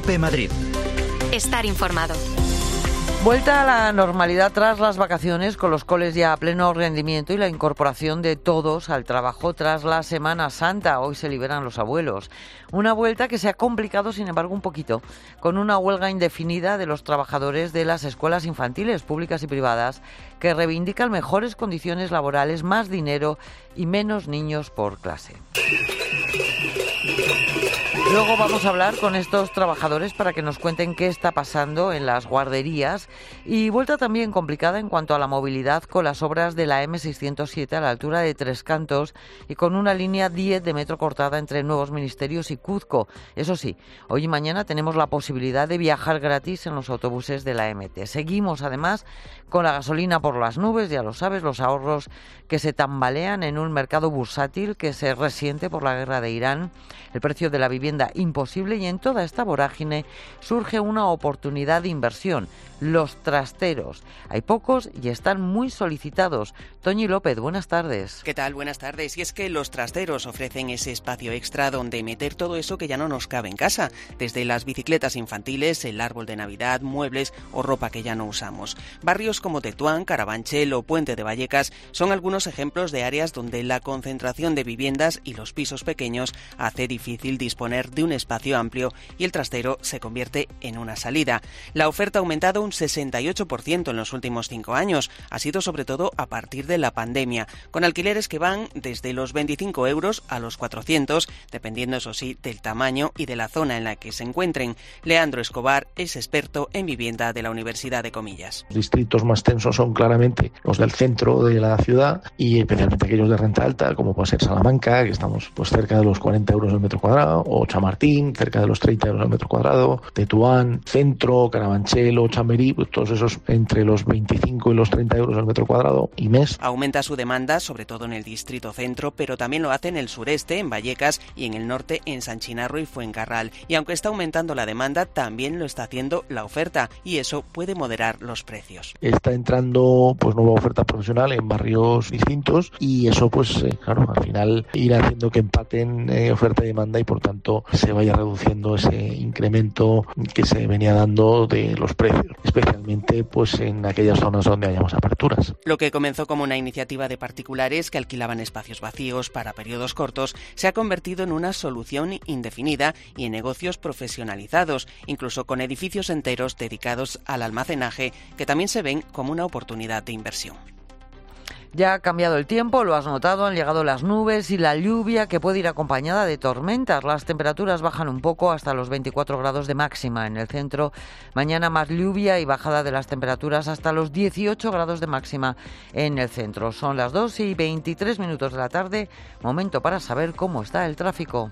COPE Madrid. Estar informado. Vuelta a la normalidad tras las vacaciones, con los coles ya a pleno rendimiento y la incorporación de todos al trabajo tras la Semana Santa. Hoy se liberan los abuelos. Una vuelta que se ha complicado, sin embargo, un poquito, con una huelga indefinida de los trabajadores de las escuelas infantiles, públicas y privadas, que reivindican mejores condiciones laborales, más dinero y menos niños por clase. Luego vamos a hablar con estos trabajadores para que nos cuenten qué está pasando en las guarderías, y vuelta también complicada en cuanto a la movilidad con las obras de la M607 a la altura de Tres Cantos y con una línea 10 de metro cortada entre Nuevos Ministerios y Cuzco. Eso sí, hoy y mañana tenemos la posibilidad de viajar gratis en los autobuses de la MT. Seguimos además con la gasolina por las nubes, ya lo sabes, los ahorros que se tambalean en un mercado bursátil que se resiente por la guerra de Irán, el precio de la vivienda imposible, y en toda esta vorágine surge una oportunidad de inversión: los trasteros. Hay pocos y están muy solicitados. Toñi López, buenas tardes. ¿Qué tal? Buenas tardes. Y es que los trasteros ofrecen ese espacio extra donde meter todo eso que ya no nos cabe en casa, desde las bicicletas infantiles, el árbol de Navidad, muebles o ropa que ya no usamos. Barrios como Tetuán, Carabanchel o Puente de Vallecas son algunos ejemplos de áreas donde la concentración de viviendas y los pisos pequeños hace difícil disponer de un espacio amplio y el trastero se convierte en una salida. La oferta ha aumentado un 68% en los últimos 5 años. Ha sido sobre todo a partir de la pandemia, con alquileres que van desde los 25 euros a los 400, dependiendo, eso sí, del tamaño y de la zona en la que se encuentren. Leandro Escobar es experto en vivienda de la Universidad de Comillas. Los distritos más tensos son claramente los del centro de la ciudad, y especialmente aquellos de renta alta, como puede ser Salamanca, que estamos pues cerca de los 40 euros al metro cuadrado, o Chamartín, cerca de los 30 euros al metro cuadrado, Tetuán, Centro, Carabanchel o Chamberí, pues todos esos entre los 25 y los 30 euros al metro cuadrado y mes. Aumenta su demanda, sobre todo en el distrito centro, pero también lo hace en el sureste, en Vallecas, y en el norte, en San Chinarro y Fuencarral. Y aunque está aumentando la demanda, también lo está haciendo la oferta, y eso puede moderar los precios. Está entrando pues nueva oferta profesional en barrios distintos, y eso pues claro, al final irá haciendo que empaten oferta y demanda, y por tanto se vaya reduciendo ese incremento que se venía dando de los precios, especialmente pues en aquellas zonas donde hayamos aperturas. Lo que comenzó como una iniciativa de particulares que alquilaban espacios vacíos para periodos cortos se ha convertido en una solución indefinida y en negocios profesionalizados, incluso con edificios enteros dedicados al almacenaje, que también se ven como una oportunidad de inversión. Ya ha cambiado el tiempo, lo has notado, han llegado las nubes y la lluvia, que puede ir acompañada de tormentas. Las temperaturas bajan un poco hasta los 24 grados de máxima en el centro. Mañana más lluvia y bajada de las temperaturas hasta los 18 grados de máxima en el centro. Son las 2:23 de la tarde, momento para saber cómo está el tráfico.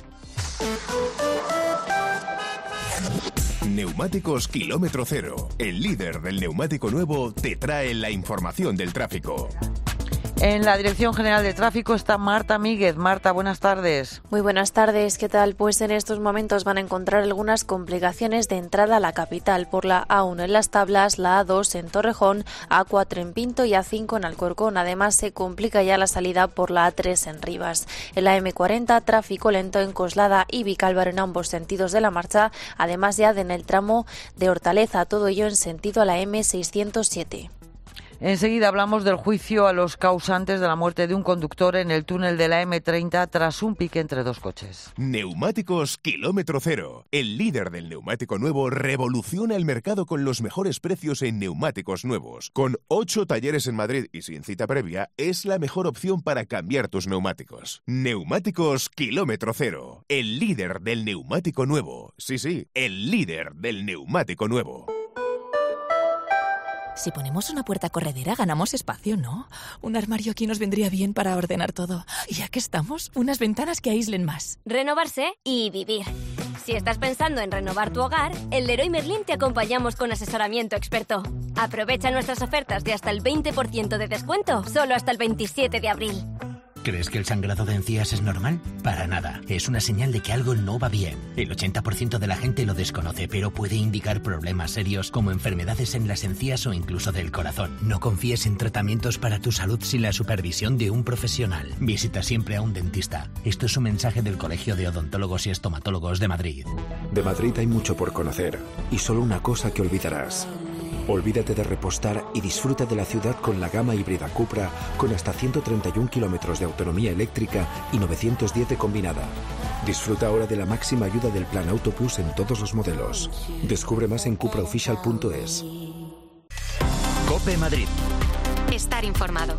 Neumáticos Kilómetro Cero, el líder del neumático nuevo, te trae la información del tráfico. En la Dirección General de Tráfico está Marta Míguez. Marta, buenas tardes. Muy buenas tardes, ¿qué tal? Pues en estos momentos van a encontrar algunas complicaciones de entrada a la capital por la A1 en Las Tablas, la A2 en Torrejón, A4 en Pinto y A5 en Alcorcón. Además, se complica ya la salida por la A3 en Rivas. En la M40, tráfico lento en Coslada y Vicálvaro en ambos sentidos de la marcha, además ya en el tramo de Hortaleza, todo ello en sentido a la M607. Enseguida hablamos del juicio a los causantes de la muerte de un conductor en el túnel de la M30 tras un pique entre dos coches. Neumáticos Kilómetro Cero, el líder del neumático nuevo, revoluciona el mercado con los mejores precios en neumáticos nuevos. Con 8 talleres en Madrid y sin cita previa, es la mejor opción para cambiar tus neumáticos. Neumáticos Kilómetro Cero, el líder del neumático nuevo. Sí, el líder del neumático nuevo. Si ponemos una puerta corredera, ganamos espacio, ¿no? Un armario aquí nos vendría bien para ordenar todo. Y ya que estamos, unas ventanas que aíslen más. Renovarse y vivir. Si estás pensando en renovar tu hogar, en Leroy Merlin te acompañamos con asesoramiento experto. Aprovecha nuestras ofertas de hasta el 20% de descuento, solo hasta el 27 de abril. ¿Crees que el sangrado de encías es normal? Para nada. Es una señal de que algo no va bien. El 80% de la gente lo desconoce, pero puede indicar problemas serios como enfermedades en las encías o incluso del corazón. No confíes en tratamientos para tu salud sin la supervisión de un profesional. Visita siempre a un dentista. Esto es un mensaje del Colegio de Odontólogos y Estomatólogos de Madrid. De Madrid hay mucho por conocer y solo una cosa que olvidarás. Olvídate de repostar y disfruta de la ciudad con la gama híbrida Cupra con hasta 131 kilómetros de autonomía eléctrica y 910 de combinada. Disfruta ahora de la máxima ayuda del Plan Auto Plus en todos los modelos. Descubre más en cupraofficial.es. COPE Madrid. Estar informado.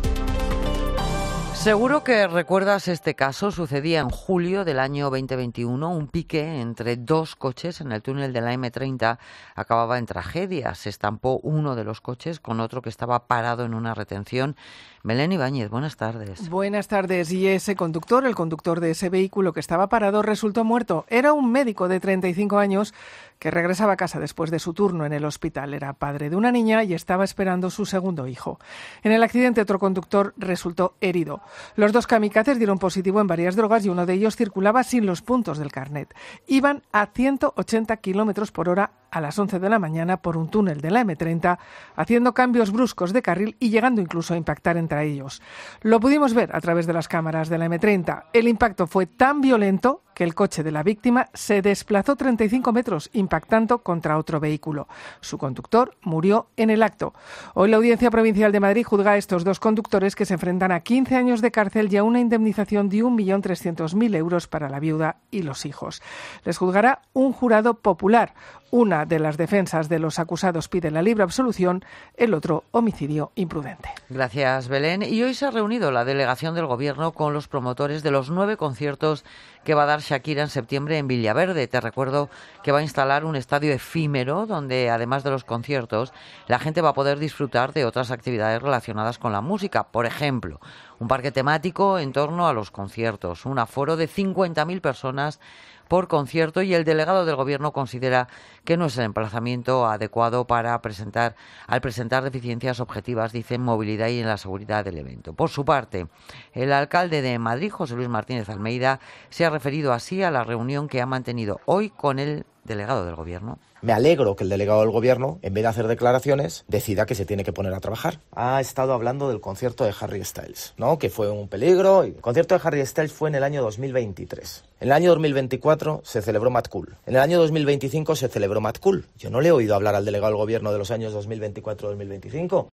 Seguro que recuerdas este caso. Sucedía en julio del año 2021. Un pique entre dos coches en el túnel de la M30 acababa en tragedia. Se estampó uno de los coches con otro que estaba parado en una retención. Belén Ibáñez, buenas tardes. Buenas tardes. Y ese conductor, el conductor de ese vehículo que estaba parado, resultó muerto. Era un médico de 35 años que regresaba a casa después de su turno en el hospital. Era padre de una niña y estaba esperando su segundo hijo. En el accidente, otro conductor resultó herido. Los dos kamikazes dieron positivo en varias drogas y uno de ellos circulaba sin los puntos del carnet. Iban a 180 kilómetros por hora a las 11 de la mañana por un túnel de la M30, haciendo cambios bruscos de carril y llegando incluso a impactar entre ellos. Lo pudimos ver a través de las cámaras de la M30. El impacto fue tan violento que el coche de la víctima se desplazó 35 metros, impactando contra otro vehículo. Su conductor murió en el acto. Hoy la Audiencia Provincial de Madrid juzga a estos dos conductores que se enfrentan a 15 años de cárcel y a una indemnización de 1.300.000 euros para la viuda y los hijos. Les juzgará un jurado popular. Una de las defensas de los acusados pide la libre absolución, el otro homicidio imprudente. Gracias, Belén. Y hoy se ha reunido la delegación del Gobierno con los promotores de los 9 conciertos que va a dar Shakira en septiembre en Villaverde. Te recuerdo que va a instalar un estadio efímero donde, además de los conciertos, la gente va a poder disfrutar de otras actividades relacionadas con la música. Por ejemplo, un parque temático en torno a los conciertos, un aforo de 50.000 personas por concierto, y el delegado del Gobierno considera que no es el emplazamiento adecuado para presentar deficiencias objetivas, dice, en movilidad y en la seguridad del evento. Por su parte, el alcalde de Madrid, José Luis Martínez Almeida, se ha referido así a la reunión que ha mantenido hoy con el delegado del Gobierno. Me alegro que el delegado del Gobierno, en vez de hacer declaraciones, decida que se tiene que poner a trabajar. Ha estado hablando del concierto de Harry Styles, ¿no? Que fue un peligro. El concierto de Harry Styles fue en el año 2023. En el año 2024 se celebró Mad Cool. En el año 2025 se celebró Mad Cool. Yo no le he oído hablar al delegado del Gobierno de los años 2024-2025.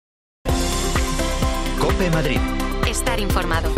COPE Madrid. Estar informado.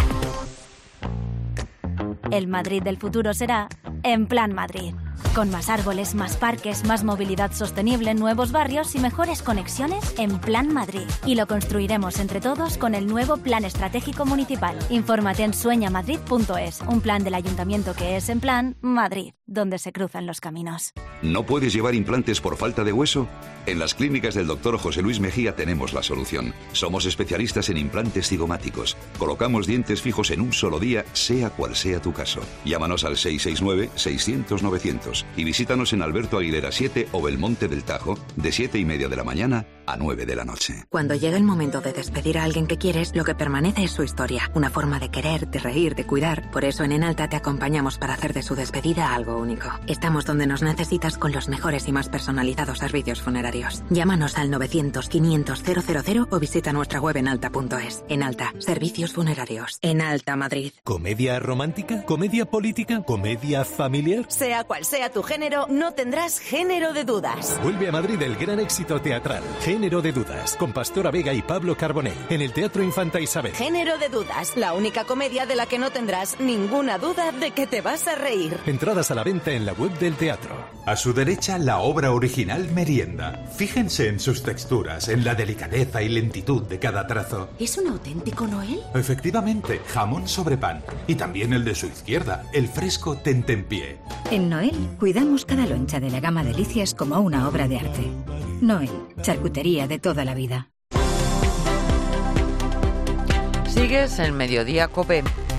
El Madrid del futuro será En Plan Madrid. Con más árboles, más parques, más movilidad sostenible, nuevos barrios y mejores conexiones en Plan Madrid. Y lo construiremos entre todos con el nuevo Plan Estratégico Municipal. Infórmate en sueñamadrid.es, un plan del Ayuntamiento que es en Plan Madrid, donde se cruzan los caminos. ¿No puedes llevar implantes por falta de hueso? En las clínicas del Dr. José Luis Mejía tenemos la solución. Somos especialistas en implantes cigomáticos. Colocamos dientes fijos en un solo día, sea cual sea tu caso. Llámanos al 669-600-900 y visítanos en Alberto Aguilera 7 o Belmonte del Tajo, de 7:30 de la mañana a 9 de la noche. Cuando llega el momento de despedir a alguien que quieres, lo que permanece es su historia. Una forma de querer, de reír, de cuidar. Por eso en Enalta te acompañamos para hacer de su despedida algo único. Estamos donde nos necesitas con los mejores y más personalizados servicios funerarios. Llámanos al 900-500-000 o visita nuestra web enalta.es. Enalta, servicios funerarios. Enalta Madrid. ¿Comedia romántica? ¿Comedia política? ¿Comedia familiar? Sea cual sea tu género, no tendrás género de dudas. Vuelve a Madrid el gran éxito teatral Género de dudas, con Pastora Vega y Pablo Carbonell, en el Teatro Infanta Isabel. Género de dudas, la única comedia de la que no tendrás ninguna duda de que te vas a reír. Entradas a la venta en la web del teatro. A su derecha, la obra original Merienda. Fíjense en sus texturas, en la delicadeza y lentitud de cada trazo. ¿Es un auténtico Noel? Efectivamente, jamón sobre pan. Y también el de su izquierda, el fresco tentempié. En Noel, cuidamos cada loncha de la gama Delicias como una obra de arte. Noel, charcutería de toda la vida. Sigues en Mediodía COPE.